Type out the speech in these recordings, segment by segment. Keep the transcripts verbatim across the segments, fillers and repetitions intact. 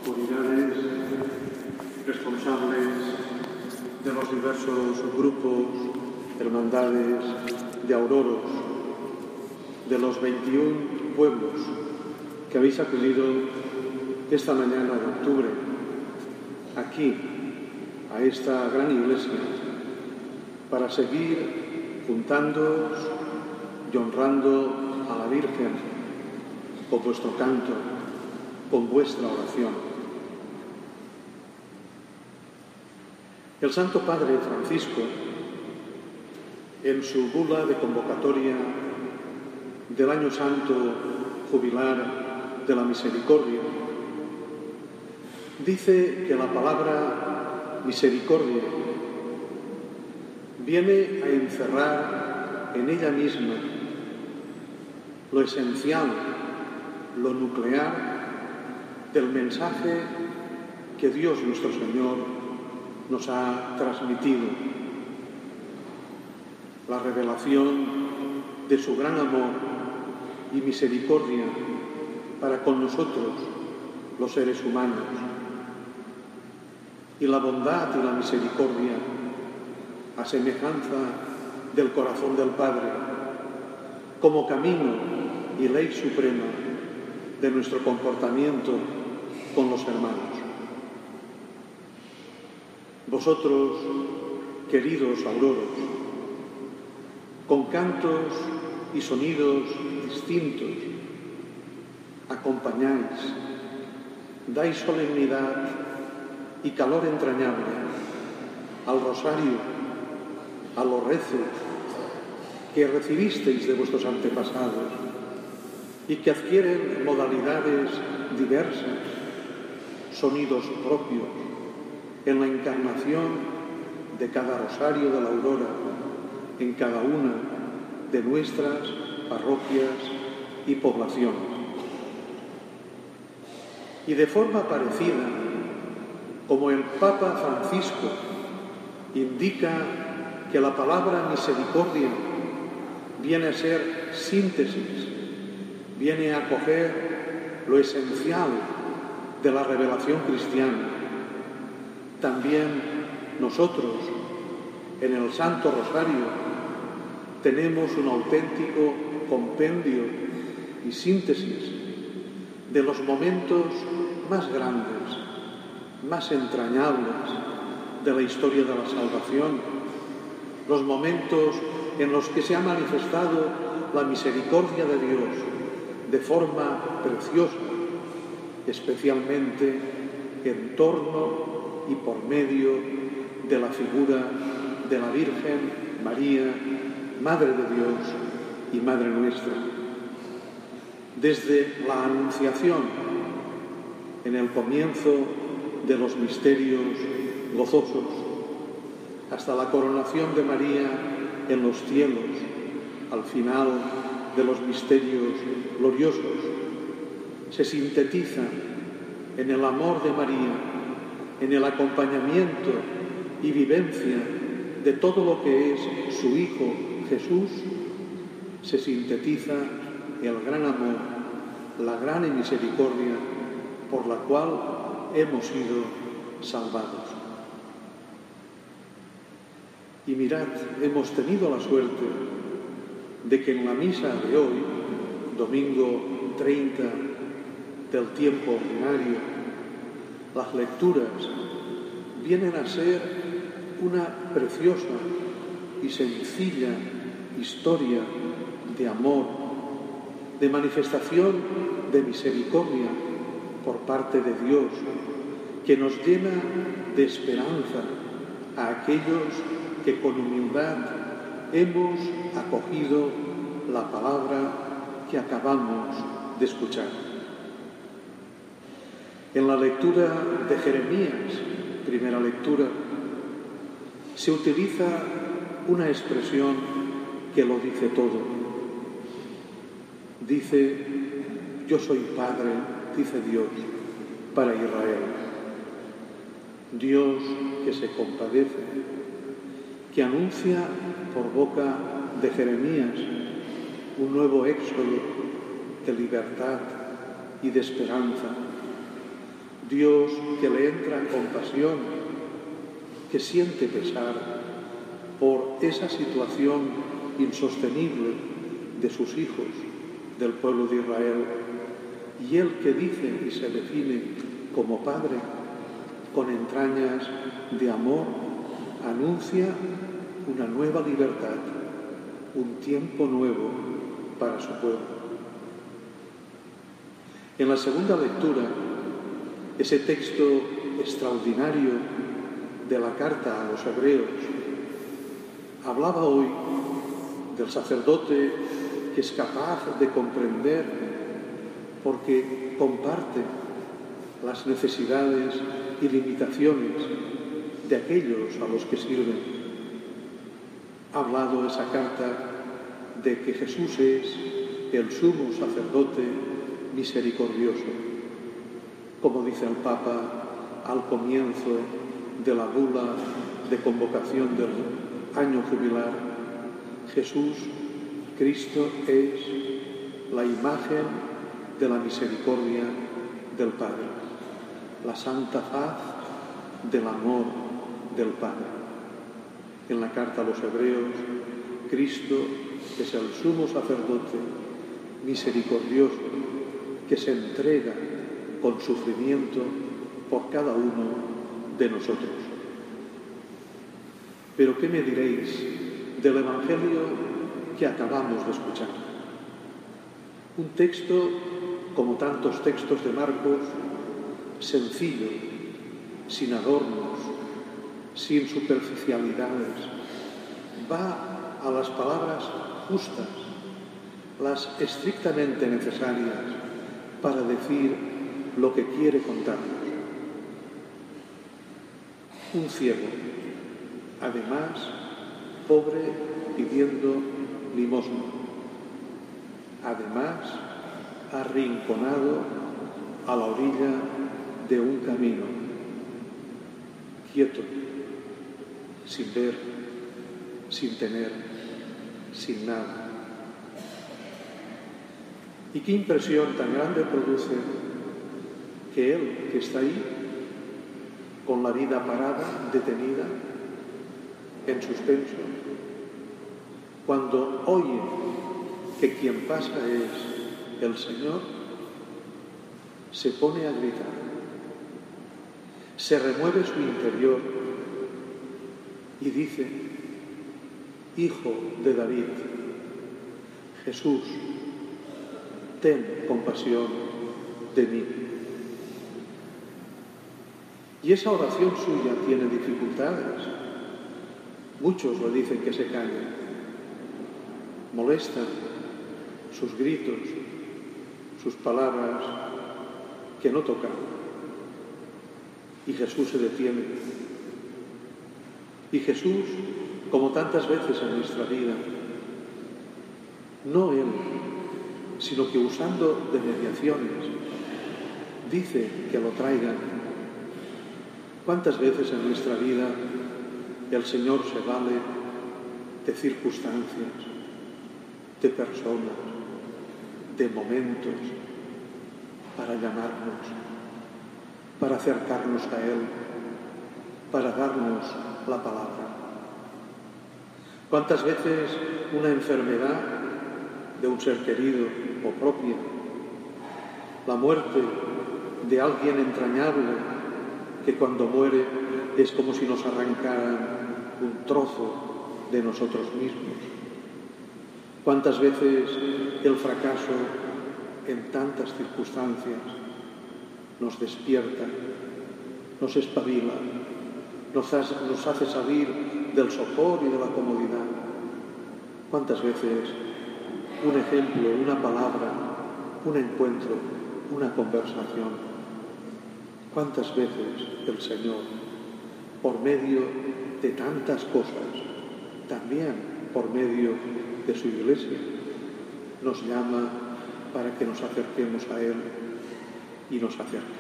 autoridades responsables de los diversos grupos, hermandades de auroros, de los veintiún pueblos que habéis acudido esta mañana de octubre aquí, a esta gran iglesia, para seguir juntándoos y honrando a la Virgen con vuestro canto, con vuestra oración. El Santo Padre Francisco, en su bula de convocatoria del Año Santo Jubilar de la Misericordia, dice que la palabra misericordia viene a encerrar en ella misma lo esencial, lo nuclear del mensaje que Dios nuestro Señor nos ha transmitido, la revelación de su gran amor y misericordia para con nosotros, los seres humanos, y la bondad y la misericordia a semejanza del corazón del Padre, como camino y ley suprema de nuestro comportamiento con los hermanos. Vosotros, queridos auroros, con cantos y sonidos distintos, acompañáis, dais solemnidad y calor entrañable al rosario, a los rezos que recibisteis de vuestros antepasados y que adquieren modalidades diversas, sonidos propios en la encarnación de cada rosario de la aurora, en cada una de nuestras parroquias y poblaciones. Y de forma parecida, como el Papa Francisco indica que la palabra misericordia viene a ser síntesis, viene a acoger lo esencial de la revelación cristiana, también nosotros en el Santo Rosario tenemos un auténtico compendio y síntesis de los momentos más grandes, más entrañables de la historia de la salvación, los momentos en los que se ha manifestado la misericordia de Dios de forma preciosa, especialmente en torno y por medio de la figura de la Virgen María, Madre de Dios y Madre nuestra. Desde la Anunciación, en el comienzo de los misterios gozosos, hasta la coronación de María en los cielos, al final de los misterios gloriosos, se sintetiza en el amor de María, en el acompañamiento y vivencia de todo lo que es su Hijo Jesús, se sintetiza el gran amor, la gran misericordia por la cual hemos sido salvados. Y mirad, hemos tenido la suerte de que en la misa de hoy, domingo treinta del tiempo ordinario, las lecturas vienen a ser una preciosa y sencilla historia de amor, de manifestación de misericordia por parte de Dios, que nos llena de esperanza a aquellos que con humildad hemos acogido la palabra que acabamos de escuchar. En la lectura de Jeremías, primera lectura, se utiliza una expresión que lo dice todo. Dice: yo soy Padre, dice Dios, para Israel. Dios que se compadece, que anuncia por boca de Jeremías un nuevo éxodo de libertad y de esperanza. Dios que le entra compasión, que siente pesar por esa situación insostenible de sus hijos, del pueblo de Israel, y Él que dice y se define como Padre, con entrañas de amor, anuncia una nueva libertad, un tiempo nuevo para su pueblo. En la segunda lectura, ese texto extraordinario de la carta a los hebreos hablaba hoy del sacerdote que es capaz de comprender porque comparte las necesidades y limitaciones de aquellos a los que sirven. Ha hablado esa carta de que Jesús es el sumo sacerdote misericordioso, como dice el Papa al comienzo de la bula de convocación del año jubilar. Jesús, Cristo, es la imagen de la misericordia del Padre, la santa faz del amor del Padre. En la carta a los hebreos, Cristo es el sumo sacerdote misericordioso que se entrega con sufrimiento por cada uno de nosotros. Pero ¿qué me diréis del Evangelio que acabamos de escuchar? Un texto, como tantos textos de Marcos, sencillo, sin adornos, sin superficialidades. Va a las palabras justas, las estrictamente necesarias para decir lo que quiere contarnos. Un ciego, además, pobre pidiendo limosna, además, arrinconado a la orilla de un camino, quieto, sin ver, sin tener, sin nada. Y qué impresión tan grande produce que él, que está ahí, con la vida parada, detenida, en suspenso, cuando oye que quien pasa es el Señor, se pone a gritar, se remueve su interior y dice: Hijo de David, Jesús, ten compasión de mí. Y esa oración suya tiene dificultades. Muchos le dicen que se calle. Molestan sus gritos, sus palabras que no tocan. Y Jesús se detiene. Y Jesús, como tantas veces en nuestra vida, no Él, sino que usando de mediaciones, dice que lo traigan. ¿Cuántas veces en nuestra vida el Señor se vale de circunstancias, de personas, de momentos, para llamarnos, para acercarnos a Él, para darnos la palabra? ¿Cuántas veces una enfermedad de un ser querido o propia, la muerte de alguien entrañable, que cuando muere es como si nos arrancaran un trozo de nosotros mismos? ¿Cuántas veces el fracaso en tantas circunstancias nos despierta, nos espabila, nos hace, nos hace salir del sopor y de la comodidad? ¿Cuántas veces un ejemplo, una palabra, un encuentro, una conversación? ¿Cuántas veces el Señor, por medio de tantas cosas, también por medio de su Iglesia, nos llama para que nos acerquemos a Él y nos acerca?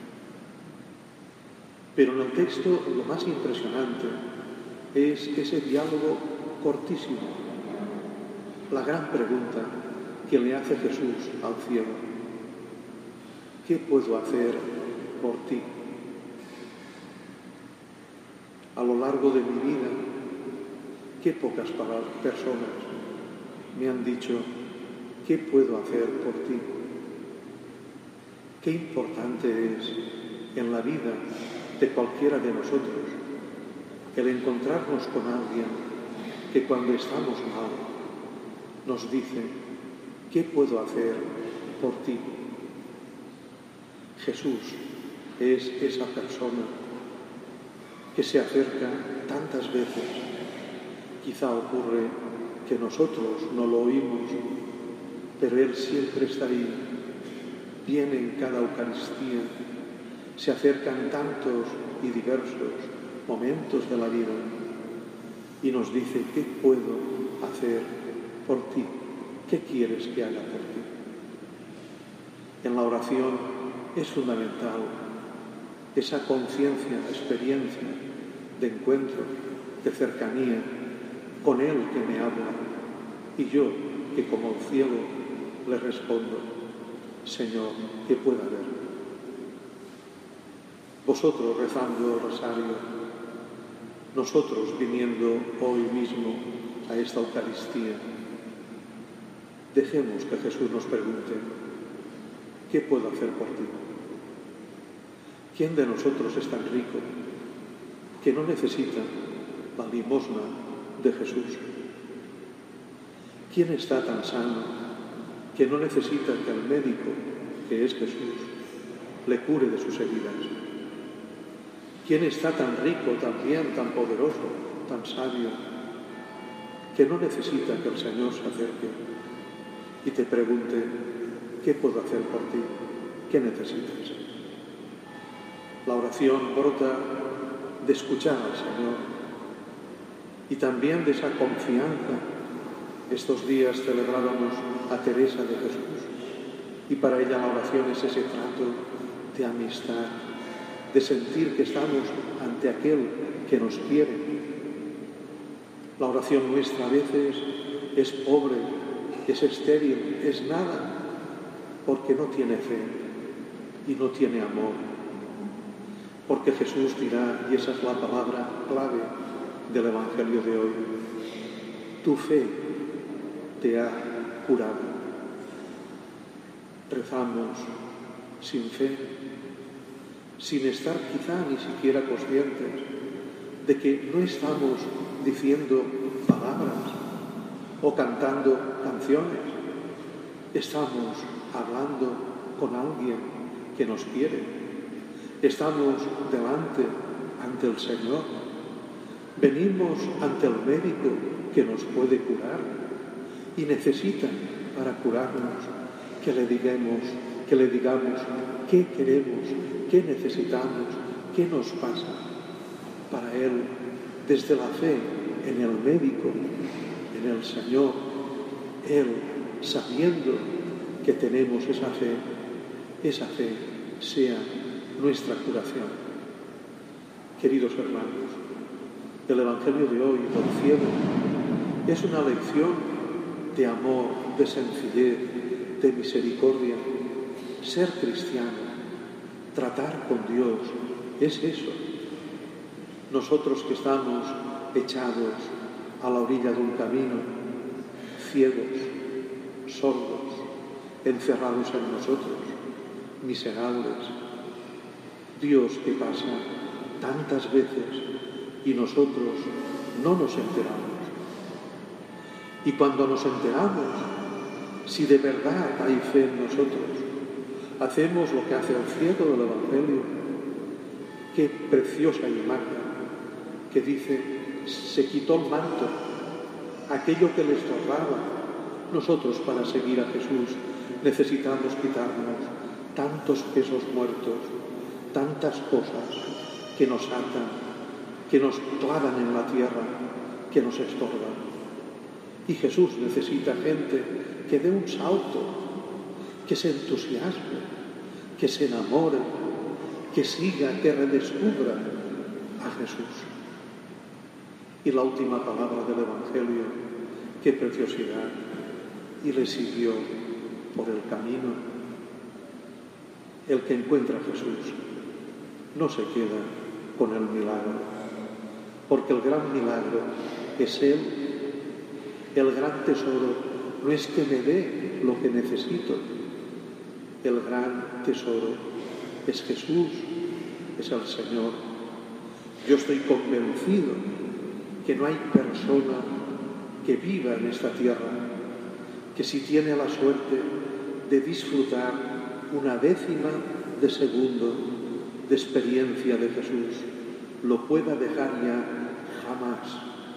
Pero en el texto lo más impresionante es ese diálogo cortísimo, la gran pregunta que le hace Jesús al ciego: ¿qué puedo hacer por ti. A lo largo de mi vida, qué pocas palabras, personas me han dicho, ¿qué puedo hacer por ti? Qué importante es en la vida de cualquiera de nosotros el encontrarnos con alguien que cuando estamos mal nos dice, ¿qué puedo hacer por ti? Jesús es esa persona que se acerca tantas veces. Quizá ocurre que nosotros no lo oímos, pero Él siempre está ahí. Viene en cada Eucaristía, se acercan tantos y diversos momentos de la vida y nos dice, ¿qué puedo hacer por ti? ¿Qué quieres que haga por ti? En la oración es fundamental esa conciencia, experiencia de encuentro, de cercanía con Él que me habla y yo que como el ciego le respondo, Señor, ¿qué puedo hacer? Vosotros rezando el rosario, nosotros viniendo hoy mismo a esta Eucaristía, dejemos que Jesús nos pregunte, ¿qué puedo hacer por ti? ¿Quién de nosotros es tan rico que no necesita la limosna de Jesús? ¿Quién está tan sano que no necesita que el médico, que es Jesús, le cure de sus heridas? ¿Quién está tan rico, tan bien, tan poderoso, tan sabio, que no necesita que el Señor se acerque y te pregunte, ¿qué puedo hacer por ti? ¿Qué necesitas? La oración brota de escuchar al Señor y también de esa confianza. Estos días celebrábamos a Teresa de Jesús y para ella la oración es ese trato de amistad, de sentir que estamos ante aquel que nos quiere. La oración nuestra a veces es pobre, es estéril, es nada, porque no tiene fe y no tiene amor. Porque Jesús dirá, y esa es la palabra clave del Evangelio de hoy, tu fe te ha curado. Rezamos sin fe, sin estar quizá ni siquiera conscientes de que no estamos diciendo palabras o cantando canciones. Estamos hablando con alguien que nos quiere. Estamos delante, ante el Señor. Venimos ante el médico que nos puede curar y necesita para curarnos que le digamos, que le digamos qué queremos, qué necesitamos, qué nos pasa. Para Él, desde la fe en el médico, en el Señor, Él, sabiendo que tenemos esa fe, esa fe sea nuestra curación. Queridos hermanos, el Evangelio de hoy del cielo es una lección de amor, de sencillez, de misericordia. Ser cristiano, tratar con Dios, es eso. Nosotros que estamos echados a la orilla de un camino, ciegos, sordos, encerrados en nosotros, miserables. Dios que pasa tantas veces y nosotros no nos enteramos. Y cuando nos enteramos, si de verdad hay fe en nosotros, hacemos lo que hace el ciego del Evangelio. Qué preciosa imagen que dice, se quitó el manto, aquello que le estorbaba. Nosotros para seguir a Jesús necesitamos quitarnos tantos pesos muertos, tantas cosas que nos atan, que nos clavan en la tierra, que nos estorban. Y Jesús necesita gente que dé un salto, que se entusiasme, que se enamore, que siga, que redescubra a Jesús. Y la última palabra del Evangelio, qué preciosidad. Y le siguió por el camino. El que encuentra a Jesús no se queda con el milagro, porque el gran milagro es Él. El gran tesoro no es que me dé lo que necesito, el gran tesoro es Jesús, es el Señor. Yo estoy convencido que no hay persona que viva en esta tierra que, si tiene la suerte de disfrutar una décima de segundo de experiencia de Jesús, lo pueda dejar ya jamás,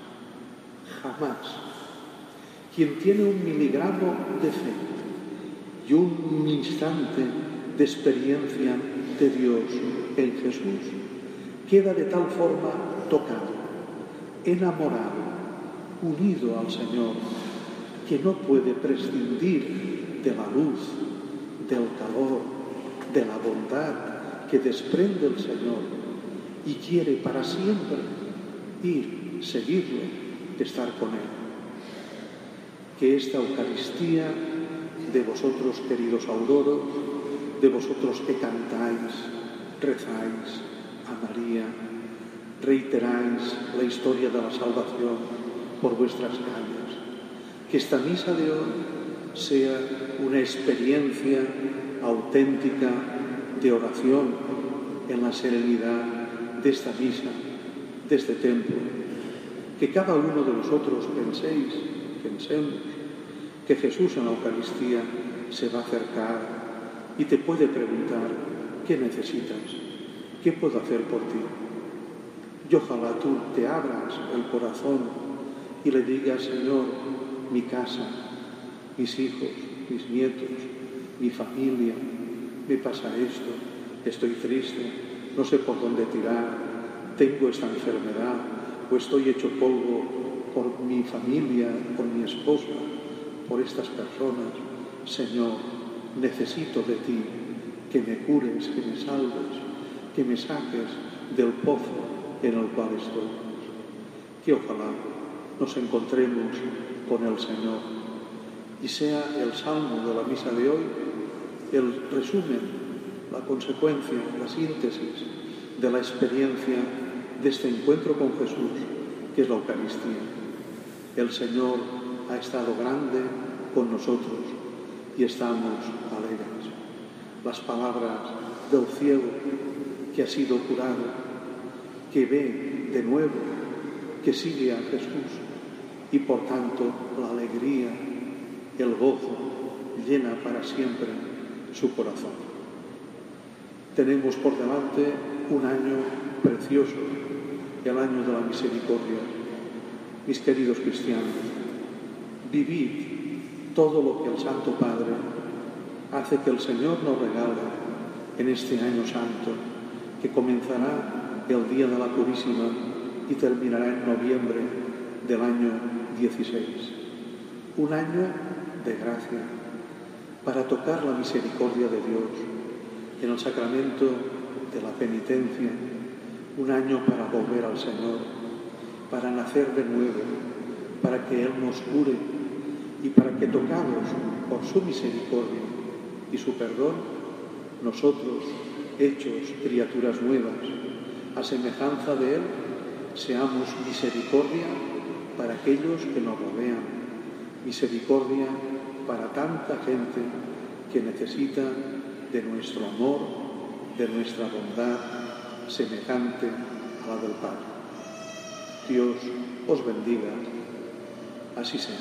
jamás. Quien tiene un miligramo de fe y un instante de experiencia de Dios en Jesús, queda de tal forma tocado, enamorado, unido al Señor, que no puede prescindir de la luz, del calor, de la bondad que desprende el Señor, y quiere para siempre ir, seguirlo, estar con Él. Que esta Eucaristía de vosotros, queridos auroros, de vosotros que cantáis, rezáis a María, reiteráis la historia de la salvación por vuestras calles, que esta misa de hoy sea una experiencia auténtica de oración en la serenidad de esta misa, de este templo. Que cada uno de vosotros penséis, pensemos, que Jesús en la Eucaristía se va a acercar y te puede preguntar: ¿qué necesitas? ¿Qué puedo hacer por ti? Y ojalá tú te abras el corazón y le digas: Señor, mi casa, mis hijos, mis nietos, mi familia, me pasa esto, estoy triste, no sé por dónde tirar, tengo esta enfermedad, o estoy hecho polvo por mi familia, por mi esposa, por estas personas. Señor, necesito de ti, que me cures, que me salves, que me saques del pozo en el cual estoy. Que ojalá nos encontremos con el Señor y sea el salmo de la misa de hoy el resumen, la consecuencia, la síntesis de la experiencia de este encuentro con Jesús, que es la Eucaristía. El Señor ha estado grande con nosotros y estamos alegres. Las palabras del ciego que ha sido curado, que ve de nuevo, que sigue a Jesús, y por tanto la alegría, el gozo llena para siempre su corazón. Tenemos por delante un año precioso, el año de la misericordia. Mis queridos cristianos, vivid todo lo que el Santo Padre hace que el Señor nos regale en este año santo, que comenzará el día de la Purísima y terminará en noviembre del año dieciséis. Un año de gracia para tocar la misericordia de Dios en el sacramento de la penitencia, un año para volver al Señor, para nacer de nuevo, para que Él nos cure y para que, tocados por su misericordia y su perdón, nosotros, hechos criaturas nuevas, a semejanza de Él, seamos misericordia para aquellos que nos rodean, misericordia para tanta gente que necesita de nuestro amor, de nuestra bondad, semejante a la del Padre. Dios os bendiga. Así sea.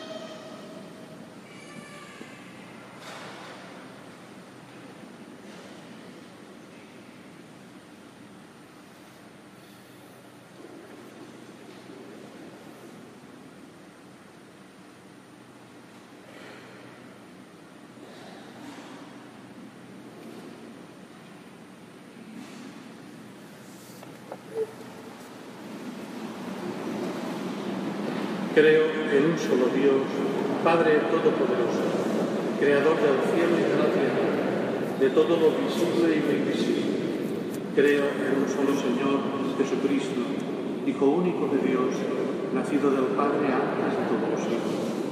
Creo en un solo Dios, Padre Todopoderoso, Creador del cielo y de la tierra, de todo lo visible y lo invisible. Creo en un solo Señor, Jesucristo, Hijo único de Dios, nacido del Padre antes de todos los siglos.